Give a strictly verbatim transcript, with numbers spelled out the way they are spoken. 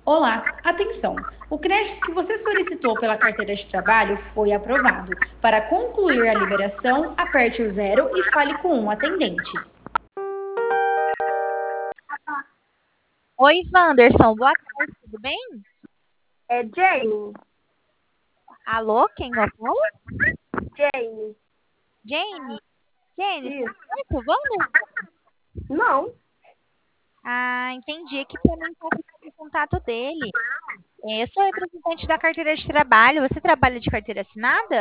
Olá, atenção! O crédito que você solicitou pela carteira de trabalho foi aprovado. Para concluir a liberação, aperte o zero e fale com um atendente. Oi, Wanderson, boa tarde, tudo bem? É Jane. Alô, quem eu falo? Jane. Jane? Jane, você Isso. conhece o Wanderson? Não. Ah, entendi que para mim pode ter o contato dele. É, Eu sou representante da carteira de trabalho. Você trabalha de carteira assinada?